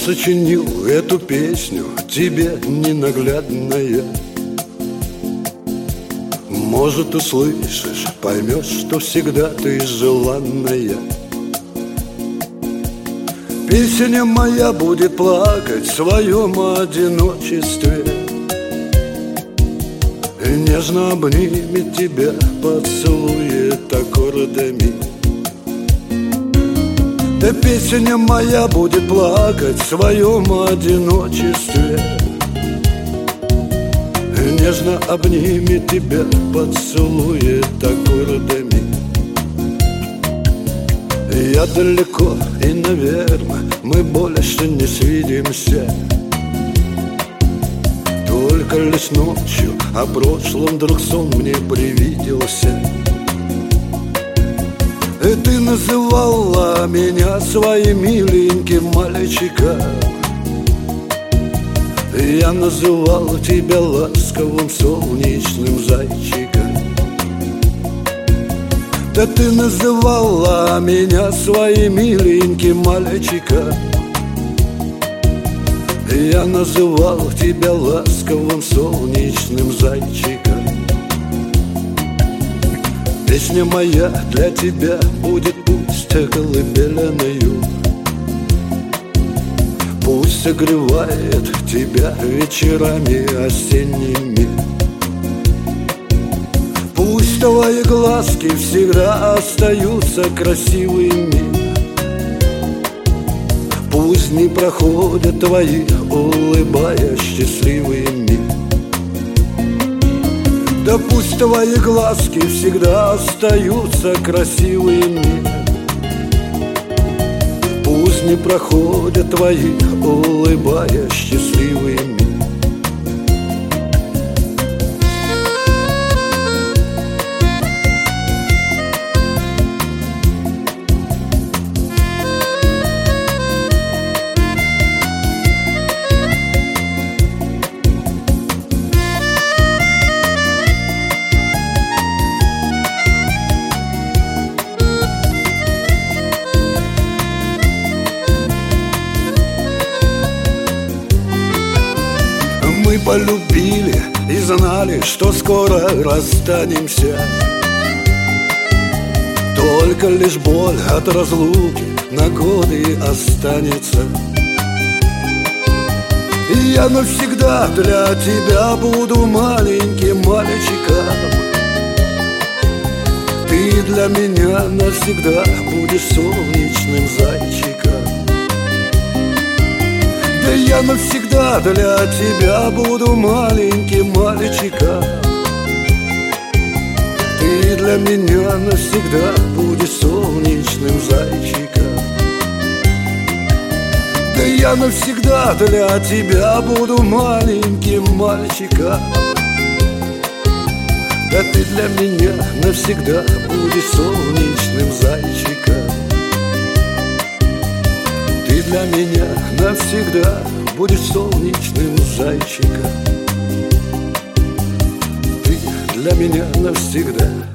сочинил эту песню тебе, ненаглядная. Может, услышишь, поймешь, что всегда ты желанная. Песня моя будет плакать в своем одиночестве, нежно обнимет тебя, поцелует аккордами. Да песня моя будет плакать в своем одиночестве, нежно обнимет тебя, поцелует аккордами. Я далеко и, наверное, мы больше не свидимся, только лишь ночью о прошлом вдруг сон мне привиделся. И ты называла меня своим миленьким мальчиком, я называл тебя ласковым солнечным зайчиком. Да ты называла меня своим миленьким мальчиком, я называл тебя ласковым солнечным зайчиком. Песня моя для тебя будет пусть колыбельною, пусть согревает тебя вечерами осенними. Пусть твои глазки всегда остаются красивыми, пусть не проходят твои, улыбаясь счастливыми. Да пусть твои глазки всегда остаются красивыми, пусть не проходят твои, улыбаясь счастливыми. Мы полюбили и знали, что скоро расстанемся, только лишь боль от разлуки на годы останется. И я навсегда для тебя буду маленьким мальчиком, ты для меня навсегда будешь солнечным зайчиком. Да я навсегда для тебя буду маленьким мальчиком, ты для меня навсегда будешь солнечным зайчиком. Да я навсегда для тебя буду маленьким мальчиком, да ты для меня навсегда будешь солнечным зайчиком. Ты для меня навсегда будешь солнечным зайчиком, ты для меня навсегда